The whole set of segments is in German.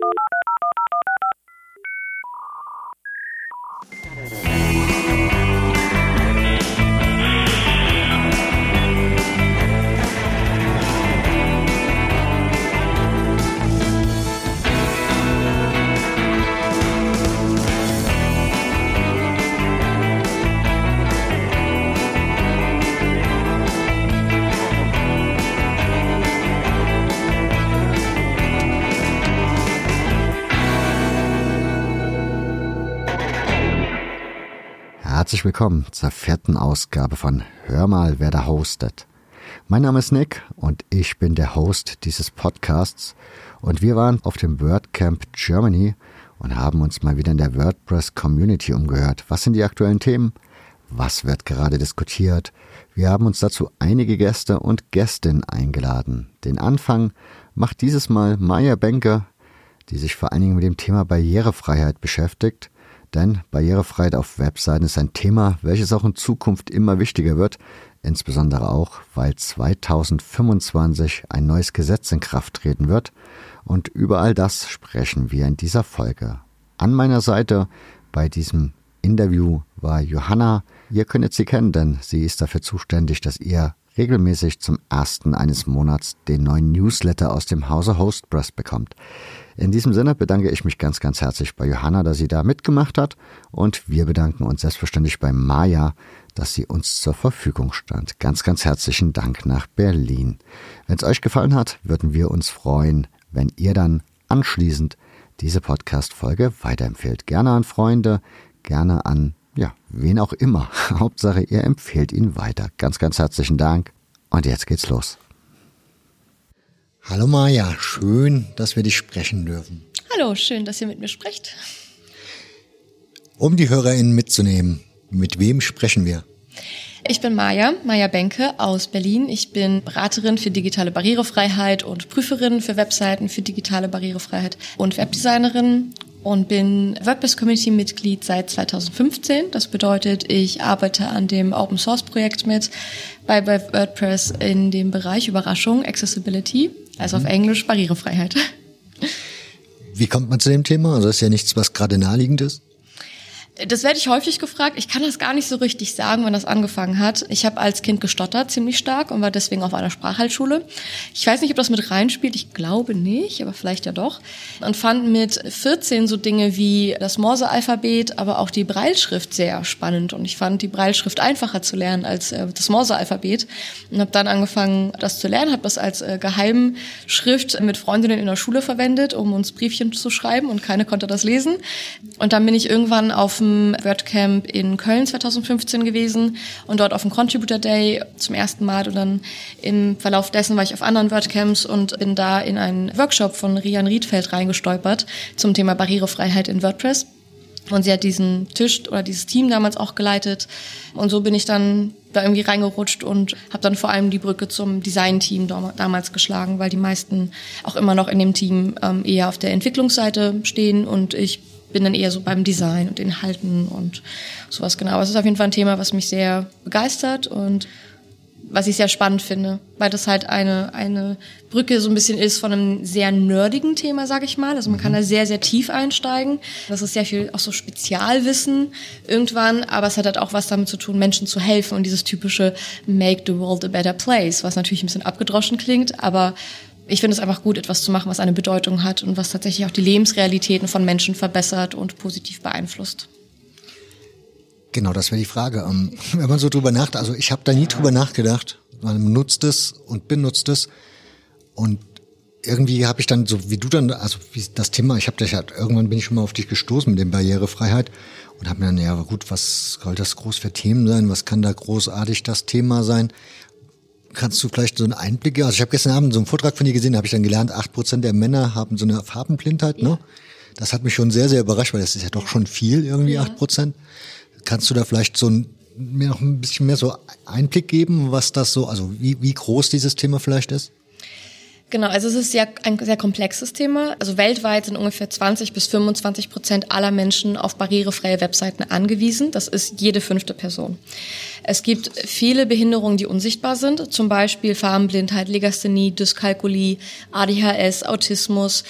Herzlich willkommen zur 4. Ausgabe von Hör mal, wer da hostet. Mein Name ist Nick und ich bin der Host dieses Podcasts und wir waren auf dem WordCamp Germany und haben uns mal wieder in der WordPress-Community umgehört. Was sind die aktuellen Themen? Was wird gerade diskutiert? Wir haben uns dazu einige Gäste und Gästinnen eingeladen. Den Anfang macht dieses Mal Maja Benke, die sich vor allen Dingen mit dem Thema Barrierefreiheit beschäftigt. Denn Barrierefreiheit auf Webseiten ist ein Thema, welches auch in Zukunft immer wichtiger wird, insbesondere auch, weil 2025 ein neues Gesetz in Kraft treten wird. Und über all das sprechen wir in dieser Folge. An meiner Seite bei diesem Interview war Johanna. Ihr könntet sie kennen, denn sie ist dafür zuständig, dass ihr regelmäßig zum 1. eines Monats den neuen Newsletter aus dem Hause Hostpress bekommt. In diesem Sinne bedanke ich mich ganz, ganz herzlich bei Johanna, dass sie da mitgemacht hat und wir bedanken uns selbstverständlich bei Maja, dass sie uns zur Verfügung stand. Ganz, ganz herzlichen Dank nach Berlin. Wenn es euch gefallen hat, würden wir uns freuen, wenn ihr dann anschließend diese Podcast-Folge weiterempfehlt. Gerne an Freunde, gerne an wen auch immer. Hauptsache, ihr empfehlt ihn weiter. Ganz, ganz herzlichen Dank. Und jetzt geht's los. Hallo Maja, schön, dass wir dich sprechen dürfen. Hallo, schön, dass ihr mit mir sprecht. Um die HörerInnen mitzunehmen, mit wem sprechen wir? Ich bin Maja Benke aus Berlin. Ich bin Beraterin für digitale Barrierefreiheit und Prüferin für Webseiten für digitale Barrierefreiheit und Webdesignerin. Und bin WordPress-Community-Mitglied seit 2015. Das bedeutet, ich arbeite an dem Open-Source-Projekt mit bei WordPress in dem Bereich Überraschung, Accessibility, also auf Englisch Barrierefreiheit. Wie kommt man zu dem Thema? Also ist ja nichts, was gerade naheliegend ist. Das werde ich häufig gefragt. Ich kann das gar nicht so richtig sagen, wann das angefangen hat. Ich habe als Kind gestottert, ziemlich stark, und war deswegen auf einer Sprachheilschule. Ich weiß nicht, ob das mit reinspielt. Ich glaube nicht, aber vielleicht ja doch. Und fand mit 14 so Dinge wie das Morse-Alphabet, aber auch die Brailleschrift sehr spannend. Und ich fand die Brailleschrift einfacher zu lernen als das Morse-Alphabet. Und habe dann angefangen, das zu lernen. Habe das als Geheimschrift mit Freundinnen in der Schule verwendet, um uns Briefchen zu schreiben. Und keine konnte das lesen. Und dann bin ich irgendwann auf WordCamp in Köln 2015 gewesen und dort auf dem Contributor Day zum ersten Mal, und dann im Verlauf dessen war ich auf anderen WordCamps und bin da in einen Workshop von Rian Riedfeld reingestolpert zum Thema Barrierefreiheit in WordPress. Und sie hat diesen Tisch oder dieses Team damals auch geleitet. Und so bin ich dann da irgendwie reingerutscht und habe dann vor allem die Brücke zum Design-Team damals geschlagen, weil die meisten auch immer noch in dem Team eher auf der Entwicklungsseite stehen und ich bin dann eher so beim Design und Inhalten und sowas, genau. Aber es ist auf jeden Fall ein Thema, was mich sehr begeistert und was ich sehr spannend finde, weil das halt eine Brücke so ein bisschen ist von einem sehr nerdigen Thema, sag ich mal. Also man kann da sehr, sehr tief einsteigen. Das ist sehr viel auch so Spezialwissen irgendwann, aber es hat halt auch was damit zu tun, Menschen zu helfen und dieses typische Make the world a better place, was natürlich ein bisschen abgedroschen klingt, aber ich finde es einfach gut, etwas zu machen, was eine Bedeutung hat und was tatsächlich auch die Lebensrealitäten von Menschen verbessert und positiv beeinflusst. Genau, das wäre die Frage. Wenn man so drüber nachdenkt, also ich habe da nie drüber nachgedacht, man nutzt es und benutzt es und irgendwie habe ich dann, so wie du dann, also wie das Thema, irgendwann bin ich schon mal auf dich gestoßen mit der Barrierefreiheit und habe mir dann, ja gut, was soll das groß für Themen sein, was kann da großartig das Thema sein? Kannst du vielleicht so einen Einblick geben? Also ich habe gestern Abend so einen Vortrag von dir gesehen, da habe ich dann gelernt, 8% der Männer haben so eine Farbenblindheit, ne? Das hat mich schon sehr, sehr überrascht, weil das ist ja doch schon viel, irgendwie 8%. Kannst du da vielleicht mir noch ein bisschen mehr so Einblick geben, was das so, also wie groß dieses Thema vielleicht ist? Genau, also es ist ein sehr komplexes Thema. Also weltweit sind ungefähr 20-25% aller Menschen auf barrierefreie Webseiten angewiesen. Das ist jede 5. Person. Es gibt viele Behinderungen, die unsichtbar sind, zum Beispiel Farbenblindheit, Legasthenie, Dyskalkulie, ADHS, Autismus.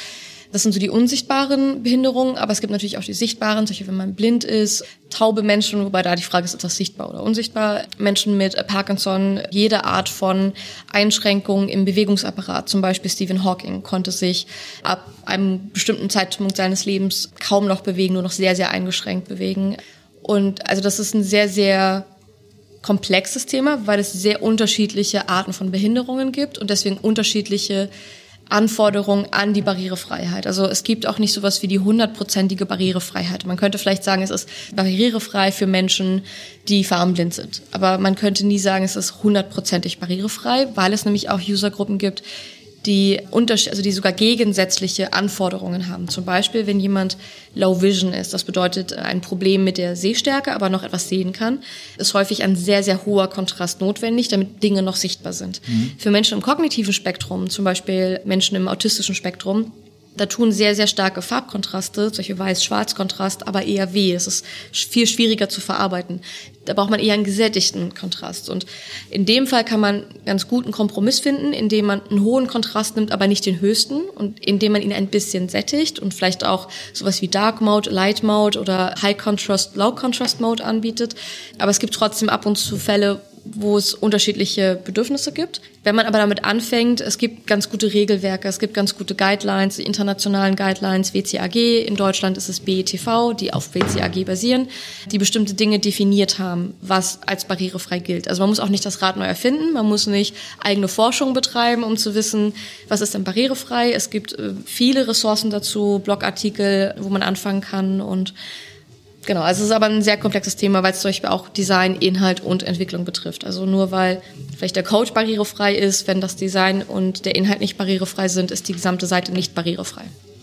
Das sind so die unsichtbaren Behinderungen, aber es gibt natürlich auch die sichtbaren, solche, wenn man blind ist, taube Menschen, wobei da die Frage ist das sichtbar oder unsichtbar, Menschen mit Parkinson, jede Art von Einschränkungen im Bewegungsapparat. Zum Beispiel Stephen Hawking konnte sich ab einem bestimmten Zeitpunkt seines Lebens kaum noch bewegen, nur noch sehr, sehr eingeschränkt bewegen. Und also das ist ein sehr, sehr komplexes Thema, weil es sehr unterschiedliche Arten von Behinderungen gibt und deswegen unterschiedliche Anforderungen an die Barrierefreiheit. Also es gibt auch nicht sowas wie die 100%ige Barrierefreiheit. Man könnte vielleicht sagen, es ist barrierefrei für Menschen, die farbenblind sind. Aber man könnte nie sagen, es ist 100%ig barrierefrei, weil es nämlich auch Usergruppen gibt, die sogar gegensätzliche Anforderungen haben. Zum Beispiel, wenn jemand Low Vision ist, das bedeutet ein Problem mit der Sehstärke, aber noch etwas sehen kann, ist häufig ein sehr, sehr hoher Kontrast notwendig, damit Dinge noch sichtbar sind. Für Menschen im kognitiven Spektrum, zum Beispiel Menschen im autistischen Spektrum, da tun sehr, sehr starke Farbkontraste, solche Weiß-Schwarz-Kontrast, aber eher weh. Es ist viel schwieriger zu verarbeiten. Da braucht man eher einen gesättigten Kontrast. Und in dem Fall kann man ganz gut einen Kompromiss finden, indem man einen hohen Kontrast nimmt, aber nicht den höchsten. Und indem man ihn ein bisschen sättigt und vielleicht auch sowas wie Dark Mode, Light Mode oder High Contrast, Low Contrast Mode anbietet. Aber es gibt trotzdem ab und zu Fälle, wo es unterschiedliche Bedürfnisse gibt. Wenn man aber damit anfängt, es gibt ganz gute Regelwerke, es gibt ganz gute Guidelines, die internationalen Guidelines, WCAG, in Deutschland ist es BETV, die auf WCAG basieren, die bestimmte Dinge definiert haben, was als barrierefrei gilt. Also man muss auch nicht das Rad neu erfinden, man muss nicht eigene Forschung betreiben, um zu wissen, was ist denn barrierefrei. Es gibt viele Ressourcen dazu, Blogartikel, wo man anfangen kann und genau, also es ist aber ein sehr komplexes Thema, weil es zum Beispiel auch Design, Inhalt und Entwicklung betrifft. Also nur weil vielleicht der Code barrierefrei ist, wenn das Design und der Inhalt nicht barrierefrei sind, ist die gesamte Seite nicht barrierefrei.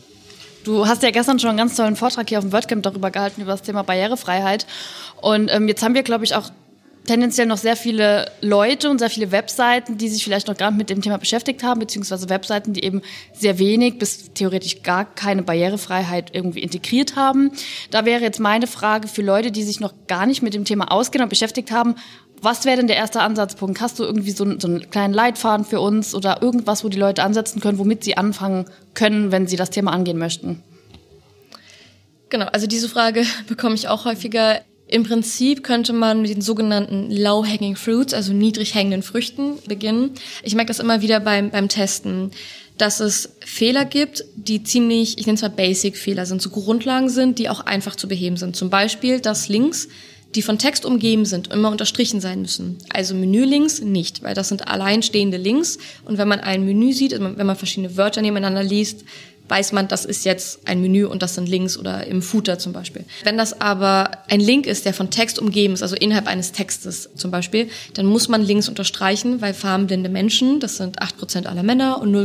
Du hast ja gestern schon einen ganz tollen Vortrag hier auf dem WordCamp darüber gehalten, über das Thema Barrierefreiheit. Und jetzt haben wir, glaube ich, auch tendenziell noch sehr viele Leute und sehr viele Webseiten, die sich vielleicht noch gar nicht mit dem Thema beschäftigt haben, beziehungsweise Webseiten, die eben sehr wenig bis theoretisch gar keine Barrierefreiheit irgendwie integriert haben. Da wäre jetzt meine Frage für Leute, die sich noch gar nicht mit dem Thema auskennen und beschäftigt haben, was wäre denn der erste Ansatzpunkt? Hast du irgendwie so einen kleinen Leitfaden für uns oder irgendwas, wo die Leute ansetzen können, womit sie anfangen können, wenn sie das Thema angehen möchten? Genau, also diese Frage bekomme ich auch häufiger. Im Prinzip könnte man mit den sogenannten Low-Hanging Fruits, also niedrig hängenden Früchten, beginnen. Ich merke das immer wieder beim Testen, dass es Fehler gibt, die ziemlich, ich nenne es mal Basic-Fehler sind, so Grundlagen sind, die auch einfach zu beheben sind. Zum Beispiel, dass Links, die von Text umgeben sind, immer unterstrichen sein müssen. Also Menülinks nicht, weil das sind alleinstehende Links. Und wenn man ein Menü sieht, also wenn man verschiedene Wörter nebeneinander liest, weiß man, das ist jetzt ein Menü und das sind Links oder im Footer zum Beispiel. Wenn das aber ein Link ist, der von Text umgeben ist, also innerhalb eines Textes zum Beispiel, dann muss man Links unterstreichen, weil farbenblinde Menschen, das sind 8% aller Männer und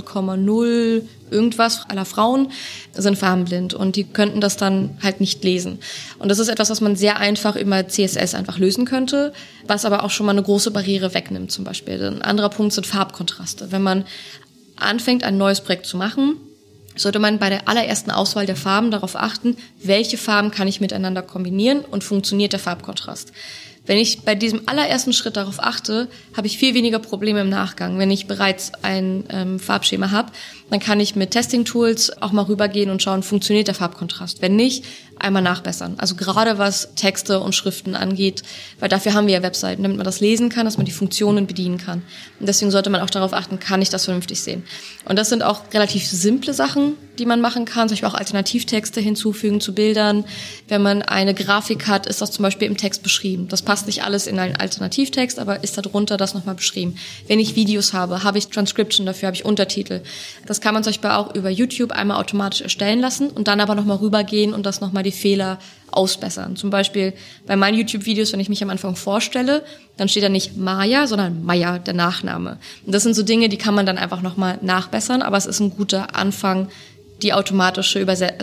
0,0 irgendwas aller Frauen, sind farbenblind und die könnten das dann halt nicht lesen. Und das ist etwas, was man sehr einfach über CSS einfach lösen könnte, was aber auch schon mal eine große Barriere wegnimmt zum Beispiel. Ein anderer Punkt sind Farbkontraste. Wenn man anfängt, ein neues Projekt zu machen, sollte man bei der allerersten Auswahl der Farben darauf achten, welche Farben kann ich miteinander kombinieren und funktioniert der Farbkontrast. Wenn ich bei diesem allerersten Schritt darauf achte, habe ich viel weniger Probleme im Nachgang. Wenn ich bereits ein Farbschema habe, dann kann ich mit Testing-Tools auch mal rübergehen und schauen, funktioniert der Farbkontrast. Wenn nicht, einmal nachbessern. Also gerade was Texte und Schriften angeht, weil dafür haben wir ja Webseiten, damit man das lesen kann, dass man die Funktionen bedienen kann. Und deswegen sollte man auch darauf achten, kann ich das vernünftig sehen. Und das sind auch relativ simple Sachen, die man machen kann. Zum Beispiel auch Alternativtexte hinzufügen zu Bildern. Wenn man eine Grafik hat, ist das zum Beispiel im Text beschrieben. Das passt nicht alles in einen Alternativtext, aber ist darunter das nochmal beschrieben. Wenn ich Videos habe, habe ich Transcription dafür, habe ich Untertitel. Das kann man zum Beispiel auch über YouTube einmal automatisch erstellen lassen und dann aber nochmal rübergehen und das nochmal die Fehler ausbessern. Zum Beispiel bei meinen YouTube-Videos, wenn ich mich am Anfang vorstelle, dann steht da nicht Maya, sondern Maya, der Nachname. Und das sind so Dinge, die kann man dann einfach nochmal nachbessern, aber es ist ein guter Anfang, die automatischen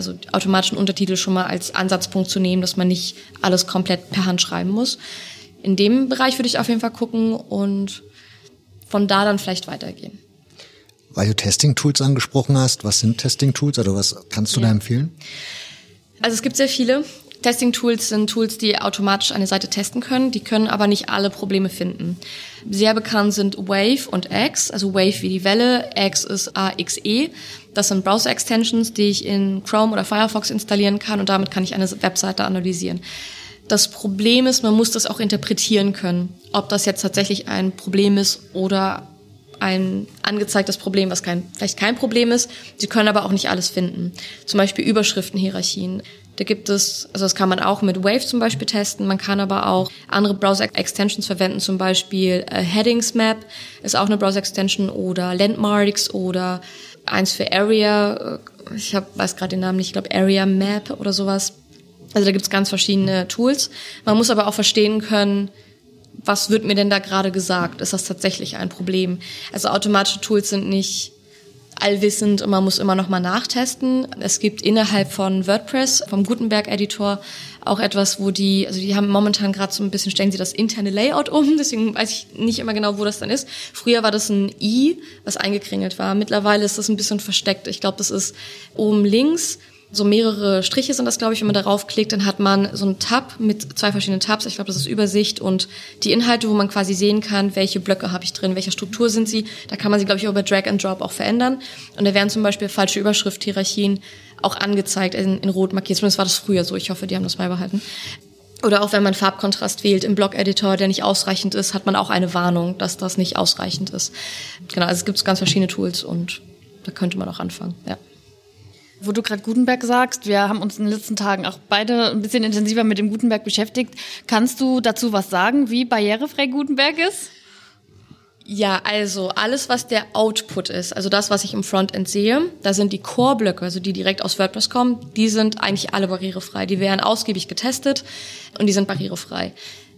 Untertitel schon mal als Ansatzpunkt zu nehmen, dass man nicht alles komplett per Hand schreiben muss. In dem Bereich würde ich auf jeden Fall gucken und von da dann vielleicht weitergehen. Weil du Testing-Tools angesprochen hast, was sind Testing-Tools oder was kannst du da empfehlen? Also es gibt sehr viele. Testing-Tools sind Tools, die automatisch eine Seite testen können, die können aber nicht alle Probleme finden. Sehr bekannt sind Wave und Axe, also Wave wie die Welle, Axe ist AXE. Das sind Browser-Extensions, die ich in Chrome oder Firefox installieren kann und damit kann ich eine Webseite analysieren. Das Problem ist, man muss das auch interpretieren können, ob das jetzt tatsächlich ein Problem ist oder ein angezeigtes Problem, was vielleicht kein Problem ist. Sie können aber auch nicht alles finden. Zum Beispiel Überschriftenhierarchien. Da gibt es, also das kann man auch mit Wave zum Beispiel testen. Man kann aber auch andere Browser-Extensions verwenden, zum Beispiel Headings Map ist auch eine Browser-Extension oder Landmarks oder eins für Area. Weiß gerade den Namen nicht, ich glaube Area Map oder sowas. Also da gibt's ganz verschiedene Tools. Man muss aber auch verstehen können, was wird mir denn da gerade gesagt? Ist das tatsächlich ein Problem? Also automatische Tools sind nicht allwissend und man muss immer noch mal nachtesten. Es gibt innerhalb von WordPress, vom Gutenberg-Editor, auch etwas, wo die haben momentan gerade so ein bisschen, stellen sie das interne Layout um, deswegen weiß ich nicht immer genau, wo das dann ist. Früher war das ein I, was eingekringelt war. Mittlerweile ist das ein bisschen versteckt. Ich glaube, das ist oben links. So mehrere Striche sind das, glaube ich, wenn man darauf klickt, dann hat man so einen Tab mit 2 verschiedenen Tabs. Ich glaube, das ist Übersicht und die Inhalte, wo man quasi sehen kann, welche Blöcke habe ich drin, welche Struktur sind sie. Da kann man sie, glaube ich, auch über Drag and Drop auch verändern. Und da werden zum Beispiel falsche Überschrift-Hierarchien auch angezeigt, in rot markiert. Zumindest war das früher so. Ich hoffe, die haben das beibehalten. Oder auch wenn man Farbkontrast wählt im Blog-Editor, der nicht ausreichend ist, hat man auch eine Warnung, dass das nicht ausreichend ist. Genau, also es gibt ganz verschiedene Tools und da könnte man auch anfangen, ja. Wo du gerade Gutenberg sagst, wir haben uns in den letzten Tagen auch beide ein bisschen intensiver mit dem Gutenberg beschäftigt. Kannst du dazu was sagen, wie barrierefrei Gutenberg ist? Ja, also alles, was der Output ist, also das, was ich im Frontend sehe, da sind die Core-Blöcke, also die direkt aus WordPress kommen, die sind eigentlich alle barrierefrei. Die werden ausgiebig getestet und die sind barrierefrei.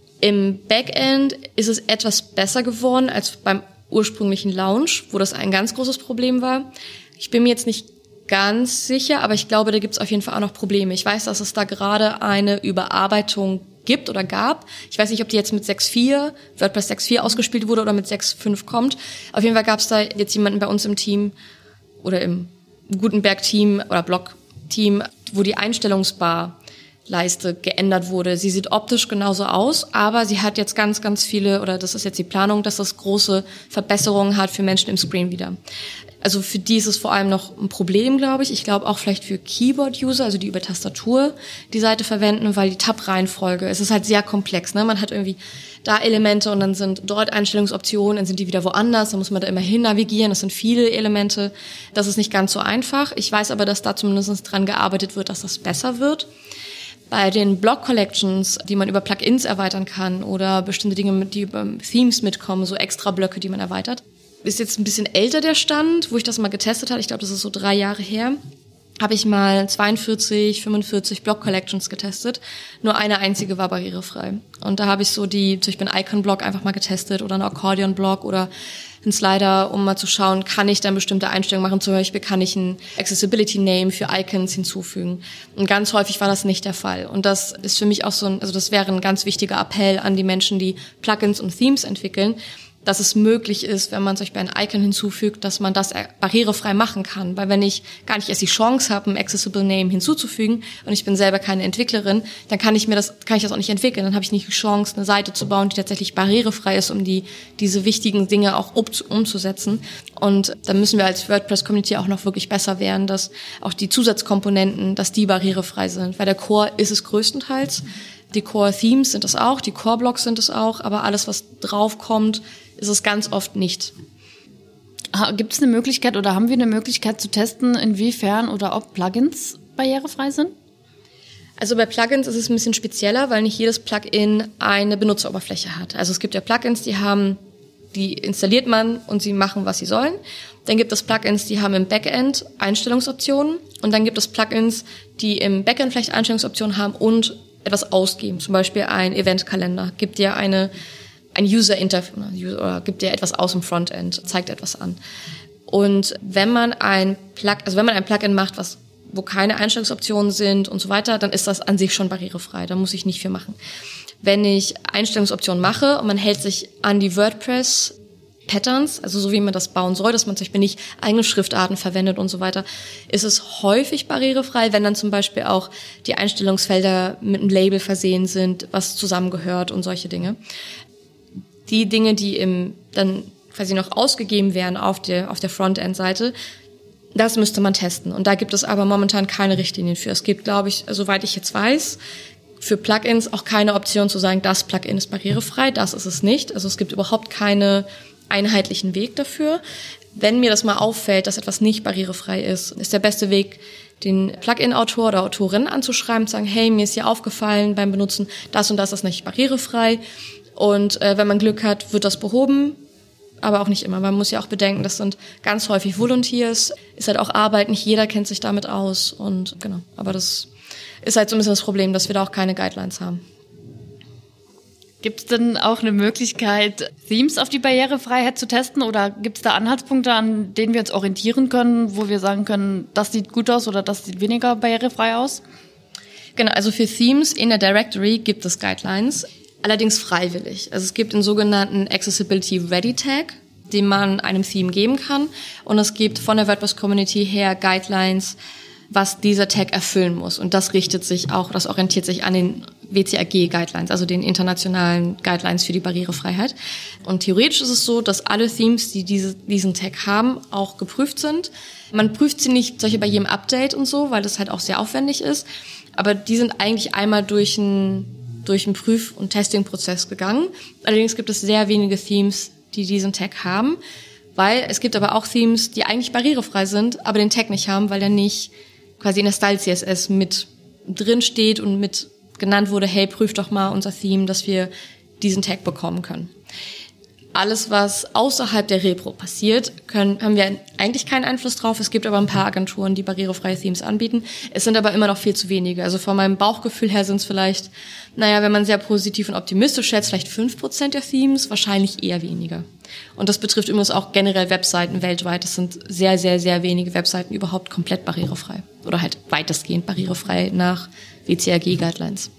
Im Backend ist es etwas besser geworden als beim ursprünglichen Launch, wo das ein ganz großes Problem war. Ich bin mir jetzt nicht ganz sicher, aber ich glaube, da gibt es auf jeden Fall auch noch Probleme. Ich weiß, dass es da gerade eine Überarbeitung gibt oder gab. Ich weiß nicht, ob die jetzt mit 6.4, WordPress 6.4 ausgespielt wurde oder mit 6.5 kommt. Auf jeden Fall gab es da jetzt jemanden bei uns im Team oder im Gutenberg-Team oder Blog-Team, wo die Einstellungsbar-Leiste geändert wurde. Sie sieht optisch genauso aus, aber sie hat jetzt ganz, ganz viele, oder das ist jetzt die Planung, dass das große Verbesserungen hat für Menschen im Screenreader. Also für die ist es vor allem noch ein Problem, glaube ich. Ich glaube auch vielleicht für Keyboard-User, also die über Tastatur die Seite verwenden, weil die Tab-Reihenfolge, es ist halt sehr komplex, ne? Man hat irgendwie da Elemente und dann sind dort Einstellungsoptionen, dann sind die wieder woanders, dann muss man da immer hin navigieren, das sind viele Elemente. Das ist nicht ganz so einfach. Ich weiß aber, dass da zumindest dran gearbeitet wird, dass das besser wird. Bei den Blog-Collections, die man über Plugins erweitern kann oder bestimmte Dinge, die über Themes mitkommen, so extra Blöcke, die man erweitert, ist jetzt ein bisschen älter der Stand, wo ich das mal getestet habe. Ich glaube, das ist so 3 Jahre her. Habe ich mal 42, 45 Blog-Collections getestet. Nur eine einzige war barrierefrei. Und da habe ich so zum Beispiel einen Icon-Blog einfach mal getestet oder einen Accordion-Blog oder einen Slider, um mal zu schauen, kann ich dann bestimmte Einstellungen machen. Zum Beispiel kann ich einen Accessibility-Name für Icons hinzufügen. Und ganz häufig war das nicht der Fall. Und das ist für mich auch das wäre ein ganz wichtiger Appell an die Menschen, die Plugins und Themes entwickeln, dass es möglich ist, wenn man zum Beispiel ein Icon hinzufügt, dass man das barrierefrei machen kann. Weil wenn ich gar nicht erst die Chance habe, einen Accessible Name hinzuzufügen und ich bin selber keine Entwicklerin, dann kann ich das auch nicht entwickeln. Dann habe ich nicht die Chance, eine Seite zu bauen, die tatsächlich barrierefrei ist, um diese wichtigen Dinge auch umzusetzen. Und da müssen wir als WordPress-Community auch noch wirklich besser werden, dass auch die Zusatzkomponenten, dass die barrierefrei sind. Weil der Core ist es größtenteils. Die Core-Themes sind es auch, die Core-Blocks sind es auch, aber alles, was draufkommt, ist es ganz oft nicht. Gibt es eine Möglichkeit oder haben wir eine Möglichkeit zu testen, inwiefern oder ob Plugins barrierefrei sind? Also bei Plugins ist es ein bisschen spezieller, weil nicht jedes Plugin eine Benutzeroberfläche hat. Also es gibt ja Plugins, die installiert man und sie machen, was sie sollen. Dann gibt es Plugins, die haben im Backend Einstellungsoptionen und dann gibt es Plugins, die im Backend vielleicht Einstellungsoptionen haben und etwas ausgeben. Zum Beispiel ein Eventkalender gibt dir ein User-Interface oder gibt dir etwas aus dem Frontend, zeigt etwas an. Und wenn man ein Plugin macht, wo keine Einstellungsoptionen sind und so weiter, dann ist das an sich schon barrierefrei. Da muss ich nicht viel machen. Wenn ich Einstellungsoptionen mache und man hält sich an die WordPress Patterns, also so wie man das bauen soll, dass man zum Beispiel nicht eigene Schriftarten verwendet und so weiter, ist es häufig barrierefrei, wenn dann zum Beispiel auch die Einstellungsfelder mit einem Label versehen sind, was zusammengehört und solche Dinge. Die Dinge, die dann quasi noch ausgegeben werden auf der Frontend-Seite, das müsste man testen. Und da gibt es aber momentan keine Richtlinien für. Es gibt, glaube ich, soweit ich jetzt weiß, für Plugins auch keine Option zu sagen, das Plugin ist barrierefrei, das ist es nicht. Also es gibt überhaupt keinen einheitlichen Weg dafür. Wenn mir das mal auffällt, dass etwas nicht barrierefrei ist, ist der beste Weg, den Plugin-Autor oder Autorin anzuschreiben, zu sagen, hey, mir ist hier aufgefallen beim Benutzen, das und das ist nicht barrierefrei. Und wenn man Glück hat, wird das behoben, aber auch nicht immer. Man muss ja auch bedenken, das sind ganz häufig Volunteers, ist halt auch Arbeit, nicht jeder kennt sich damit aus. Und genau, aber das ist halt so ein bisschen das Problem, dass wir da auch keine Guidelines haben. Gibt es denn auch eine Möglichkeit, Themes auf die Barrierefreiheit zu testen? Oder gibt es da Anhaltspunkte, an denen wir uns orientieren können, wo wir sagen können, das sieht gut aus oder das sieht weniger barrierefrei aus? Genau, also für Themes in der Directory gibt es Guidelines, allerdings freiwillig. Also es gibt den sogenannten Accessibility Ready Tag, den man einem Theme geben kann. Und es gibt von der WordPress-Community her Guidelines, was dieser Tag erfüllen muss. Und das orientiert sich an den WCAG-Guidelines, also den internationalen Guidelines für die Barrierefreiheit. Und theoretisch ist es so, dass alle Themes, die diesen Tag haben, auch geprüft sind. Man prüft sie nicht solche bei jedem Update und so, weil das halt auch sehr aufwendig ist. Aber die sind eigentlich einmal durch einen Prüf- und Testing-Prozess gegangen. Allerdings gibt es sehr wenige Themes, die diesen Tag haben, weil es gibt aber auch Themes, die eigentlich barrierefrei sind, aber den Tag nicht haben, weil der nicht quasi in der Style CSS mit drin steht und mit genannt wurde, hey, prüf doch mal unser Theme, dass wir diesen Tag bekommen können. Alles, was außerhalb der Repro passiert, haben wir eigentlich keinen Einfluss drauf. Es gibt aber ein paar Agenturen, die barrierefreie Themes anbieten. Es sind aber immer noch viel zu wenige. Also von meinem Bauchgefühl her sind es vielleicht, wenn man sehr positiv und optimistisch schätzt, vielleicht 5% der Themes, wahrscheinlich eher weniger. Und das betrifft übrigens auch generell Webseiten weltweit. Es sind sehr, sehr, sehr wenige Webseiten überhaupt komplett barrierefrei. Oder halt weitestgehend barrierefrei nach WCAG-Guidelines.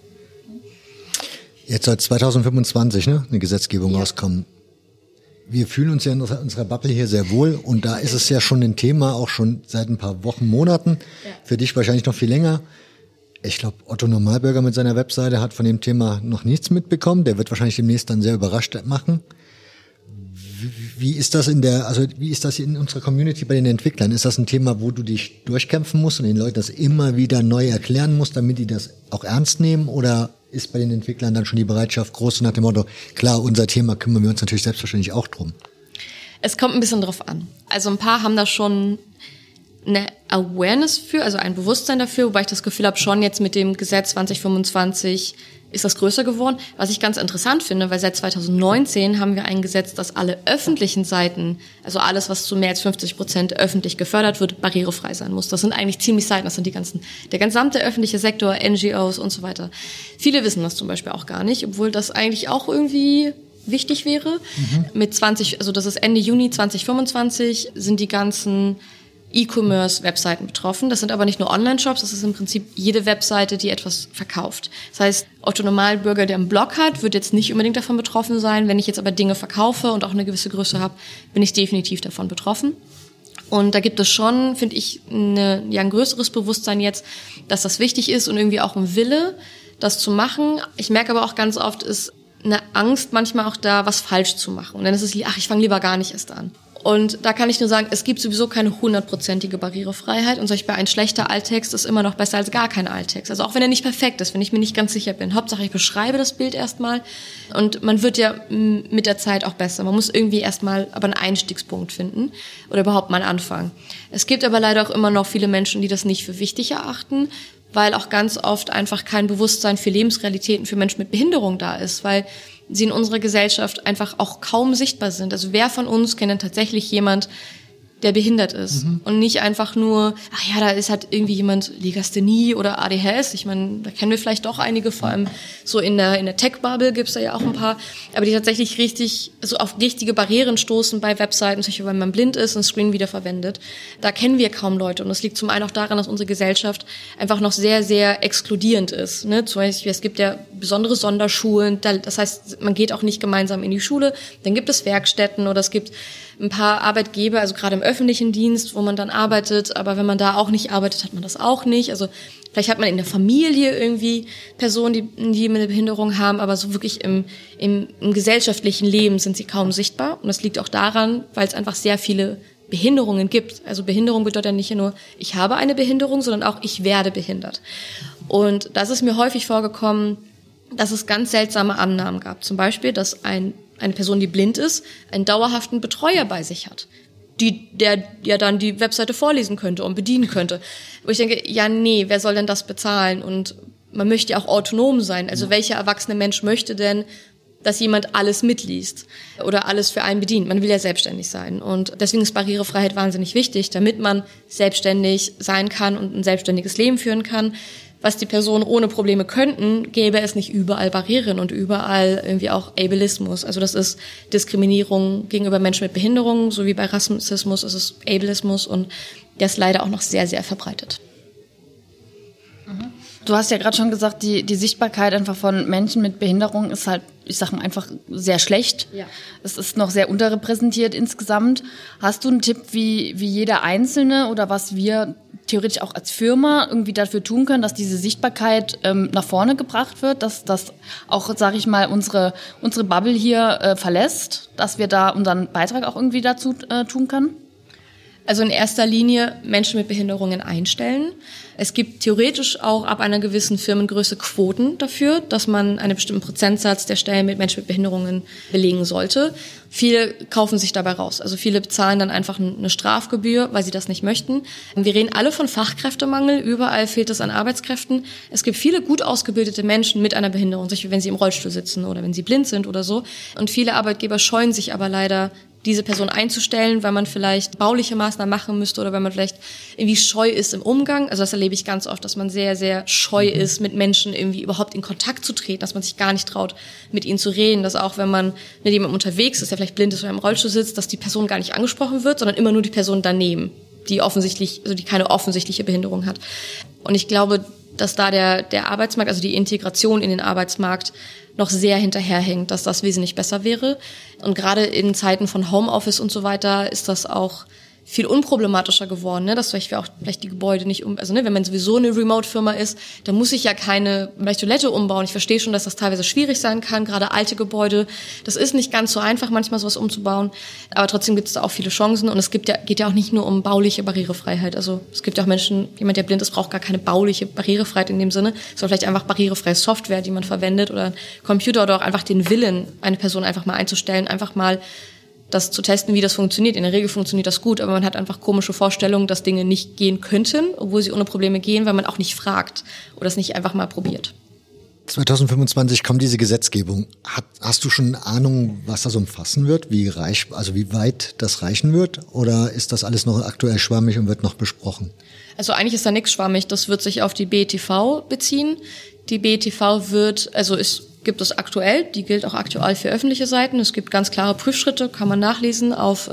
Jetzt soll 2025 eine Gesetzgebung rauskommen. Wir fühlen uns ja in unserer Bubble hier sehr wohl und da ist es ja schon ein Thema, auch schon seit ein paar Wochen, Monaten. Ja. Für dich wahrscheinlich noch viel länger. Ich glaube, Otto Normalbürger mit seiner Webseite hat von dem Thema noch nichts mitbekommen. Der wird wahrscheinlich demnächst dann sehr überrascht machen. Wie ist das wie ist das in unserer Community bei den Entwicklern? Ist das ein Thema, wo du dich durchkämpfen musst und den Leuten das immer wieder neu erklären musst, damit die das auch ernst nehmen? Oder ist bei den Entwicklern dann schon die Bereitschaft groß nach dem Motto, klar, unser Thema kümmern wir uns natürlich selbstverständlich auch drum? Es kommt ein bisschen drauf an. Also ein paar haben da schon eine Awareness für, also ein Bewusstsein dafür, wobei ich das Gefühl habe, schon jetzt mit dem Gesetz 2025 ist das größer geworden. Was ich ganz interessant finde, weil seit 2019 haben wir ein Gesetz, dass alle öffentlichen Seiten, also alles, was zu mehr als 50% öffentlich gefördert wird, barrierefrei sein muss. Das sind eigentlich ziemlich Seiten, das sind der gesamte öffentliche Sektor, NGOs und so weiter. Viele wissen das zum Beispiel auch gar nicht, obwohl das eigentlich auch irgendwie wichtig wäre. Das ist Ende Juni 2025, sind die ganzen E-Commerce-Webseiten betroffen. Das sind aber nicht nur Online-Shops, das ist im Prinzip jede Webseite, die etwas verkauft. Das heißt, Otto Normalbürger, der einen Blog hat, wird jetzt nicht unbedingt davon betroffen sein. Wenn ich jetzt aber Dinge verkaufe und auch eine gewisse Größe habe, bin ich definitiv davon betroffen. Und da gibt es schon, finde ich, ein größeres Bewusstsein jetzt, dass das wichtig ist und irgendwie auch ein Wille, das zu machen. Ich merke aber auch ganz oft, ist eine Angst manchmal auch da, was falsch zu machen. Und dann ist es, ich fange lieber gar nicht erst an. Und da kann ich nur sagen, es gibt sowieso keine 100%ige Barrierefreiheit. Und ein schlechter Alttext ist immer noch besser als gar kein Alttext. Also auch wenn er nicht perfekt ist, wenn ich mir nicht ganz sicher bin. Hauptsache, ich beschreibe das Bild erstmal. Und man wird ja mit der Zeit auch besser. Man muss irgendwie erstmal aber einen Einstiegspunkt finden oder überhaupt mal anfangen. Es gibt aber leider auch immer noch viele Menschen, die das nicht für wichtig erachten, weil auch ganz oft einfach kein Bewusstsein für Lebensrealitäten für Menschen mit Behinderung da ist, weil sie in unserer Gesellschaft einfach auch kaum sichtbar sind. Also wer von uns kennt denn tatsächlich jemand, der behindert ist. Und nicht einfach nur, ach ja, da ist halt irgendwie jemand Legasthenie oder ADHS. Ich meine, da kennen wir vielleicht doch einige, vor allem so in der Tech-Bubble gibt's da ja auch ein paar, aber die tatsächlich richtig so auf richtige Barrieren stoßen bei Webseiten, zum Beispiel, wenn man blind ist und Screen wiederverwendet. Da kennen wir kaum Leute. Und das liegt zum einen auch daran, dass unsere Gesellschaft einfach noch sehr, sehr exkludierend ist. Ne? Zum Beispiel, es gibt ja besondere Sonderschulen, das heißt, man geht auch nicht gemeinsam in die Schule. Dann gibt es Werkstätten oder es gibt ein paar Arbeitgeber, also gerade im öffentlichen Dienst, wo man dann arbeitet, aber wenn man da auch nicht arbeitet, hat man das auch nicht. Also vielleicht hat man in der Familie irgendwie Personen, die eine Behinderung haben, aber so wirklich im gesellschaftlichen Leben sind sie kaum sichtbar. Und das liegt auch daran, weil es einfach sehr viele Behinderungen gibt. Also Behinderung bedeutet ja nicht nur, ich habe eine Behinderung, sondern auch, ich werde behindert. Und das ist mir häufig vorgekommen, dass es ganz seltsame Annahmen gab. Zum Beispiel, dass eine Person, die blind ist, einen dauerhaften Betreuer bei sich hat, der ja dann die Webseite vorlesen könnte und bedienen könnte. Wo ich denke, ja, nee, wer soll denn das bezahlen? Und man möchte ja auch autonom sein. Also welcher erwachsene Mensch möchte denn, dass jemand alles mitliest oder alles für einen bedient? Man will ja selbstständig sein. Und deswegen ist Barrierefreiheit wahnsinnig wichtig, damit man selbstständig sein kann und ein selbstständiges Leben führen kann. Was die Personen ohne Probleme könnten, gäbe es nicht überall Barrieren und überall irgendwie auch Ableismus. Also das ist Diskriminierung gegenüber Menschen mit Behinderungen, so wie bei Rassismus ist es Ableismus und der ist leider auch noch sehr, sehr verbreitet. Du hast ja gerade schon gesagt, die Sichtbarkeit einfach von Menschen mit Behinderung ist halt, ich sag mal, einfach sehr schlecht. Ja. Es ist noch sehr unterrepräsentiert insgesamt. Hast du einen Tipp, wie jeder Einzelne oder was wir theoretisch auch als Firma irgendwie dafür tun können, dass diese Sichtbarkeit nach vorne gebracht wird, dass das auch, sage ich mal, unsere Bubble hier verlässt, dass wir da unseren Beitrag auch irgendwie dazu tun können? Also in erster Linie Menschen mit Behinderungen einstellen. Es gibt theoretisch auch ab einer gewissen Firmengröße Quoten dafür, dass man einen bestimmten Prozentsatz der Stellen mit Menschen mit Behinderungen belegen sollte. Viele kaufen sich dabei raus. Also viele bezahlen dann einfach eine Strafgebühr, weil sie das nicht möchten. Wir reden alle von Fachkräftemangel. Überall fehlt es an Arbeitskräften. Es gibt viele gut ausgebildete Menschen mit einer Behinderung, zum Beispiel wenn sie im Rollstuhl sitzen oder wenn sie blind sind oder so. Und viele Arbeitgeber scheuen sich aber leider, diese Person einzustellen, weil man vielleicht bauliche Maßnahmen machen müsste oder weil man vielleicht irgendwie scheu ist im Umgang. Also das erlebe ich ganz oft, dass man sehr, sehr scheu ist, mit Menschen irgendwie überhaupt in Kontakt zu treten, dass man sich gar nicht traut, mit ihnen zu reden, dass auch wenn man mit jemandem unterwegs ist, der vielleicht blind ist oder im Rollstuhl sitzt, dass die Person gar nicht angesprochen wird, sondern immer nur die Person daneben, die keine offensichtliche Behinderung hat. Und ich glaube, dass da der Arbeitsmarkt, also die Integration in den Arbeitsmarkt noch sehr hinterherhängt, dass das wesentlich besser wäre. Und gerade in Zeiten von Homeoffice und so weiter ist das auch viel unproblematischer geworden, ne? Dass vielleicht auch die Gebäude nicht wenn man sowieso eine Remote-Firma ist, dann muss ich ja keine Toilette umbauen. Ich verstehe schon, dass das teilweise schwierig sein kann, gerade alte Gebäude. Das ist nicht ganz so einfach, manchmal sowas umzubauen. Aber trotzdem gibt es da auch viele Chancen und geht ja auch nicht nur um bauliche Barrierefreiheit. Also es gibt ja auch Menschen, jemand, der blind ist, braucht gar keine bauliche Barrierefreiheit in dem Sinne, sondern vielleicht einfach barrierefreie Software, die man verwendet oder ein Computer oder auch einfach den Willen, eine Person einfach mal einzustellen, einfach mal das zu testen, wie das funktioniert. In der Regel funktioniert das gut, aber man hat einfach komische Vorstellungen, dass Dinge nicht gehen könnten, obwohl sie ohne Probleme gehen, weil man auch nicht fragt oder es nicht einfach mal probiert. 2025 kommt diese Gesetzgebung. Hast du schon eine Ahnung, was das umfassen wird, wie weit das reichen wird? Oder ist das alles noch aktuell schwammig und wird noch besprochen? Also eigentlich ist da nichts schwammig. Das wird sich auf die BETV beziehen. Die BETV gibt es aktuell, die gilt auch aktuell für öffentliche Seiten. Es gibt ganz klare Prüfschritte, kann man nachlesen auf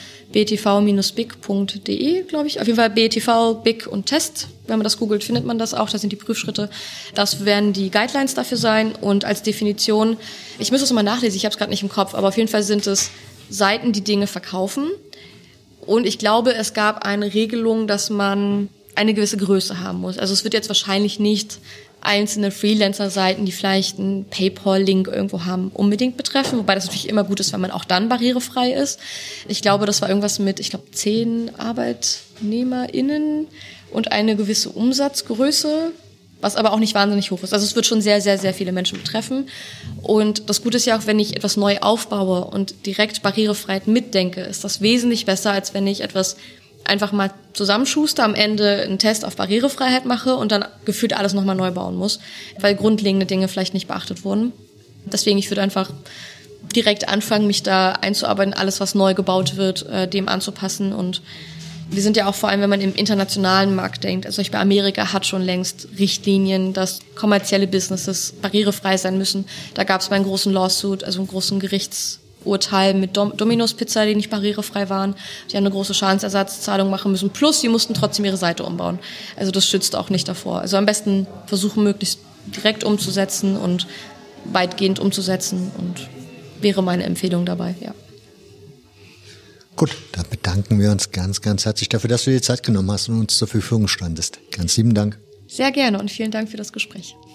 betv-big.de, glaube ich. Auf jeden Fall BETV, Big und Test. Wenn man das googelt, findet man das auch. Da sind die Prüfschritte. Das werden die Guidelines dafür sein. Und als Definition, ich müsste es mal nachlesen, ich habe es gerade nicht im Kopf, aber auf jeden Fall sind es Seiten, die Dinge verkaufen. Und ich glaube, es gab eine Regelung, dass man eine gewisse Größe haben muss. Also es wird jetzt wahrscheinlich nicht einzelne Freelancer-Seiten, die vielleicht einen PayPal-Link irgendwo haben, unbedingt betreffen, wobei das natürlich immer gut ist, wenn man auch dann barrierefrei ist. Ich glaube, das war irgendwas mit, 10 ArbeitnehmerInnen und eine gewisse Umsatzgröße, was aber auch nicht wahnsinnig hoch ist. Also es wird schon sehr, sehr, sehr viele Menschen betreffen. Und das Gute ist ja auch, wenn ich etwas neu aufbaue und direkt Barrierefreiheit mitdenke, ist das wesentlich besser, als wenn ich etwas einfach mal zusammenschuster, am Ende einen Test auf Barrierefreiheit mache und dann gefühlt alles nochmal neu bauen muss, weil grundlegende Dinge vielleicht nicht beachtet wurden. Deswegen, ich würde einfach direkt anfangen, mich da einzuarbeiten, alles, was neu gebaut wird, dem anzupassen. Und wir sind ja auch vor allem, wenn man im internationalen Markt denkt, also Amerika hat schon längst Richtlinien, dass kommerzielle Businesses barrierefrei sein müssen. Da gab es mal einen großen Lawsuit, also einen großen Gerichtsurteil mit Domino's Pizza, die nicht barrierefrei waren. Die haben eine große Schadensersatzzahlung machen müssen. Plus, die mussten trotzdem ihre Seite umbauen. Also das schützt auch nicht davor. Also am besten versuchen, möglichst direkt umzusetzen und weitgehend umzusetzen. Und wäre meine Empfehlung dabei, ja. Gut, dann bedanken wir uns ganz, ganz herzlich dafür, dass du dir Zeit genommen hast und uns zur Verfügung standest. Ganz lieben Dank. Sehr gerne und vielen Dank für das Gespräch.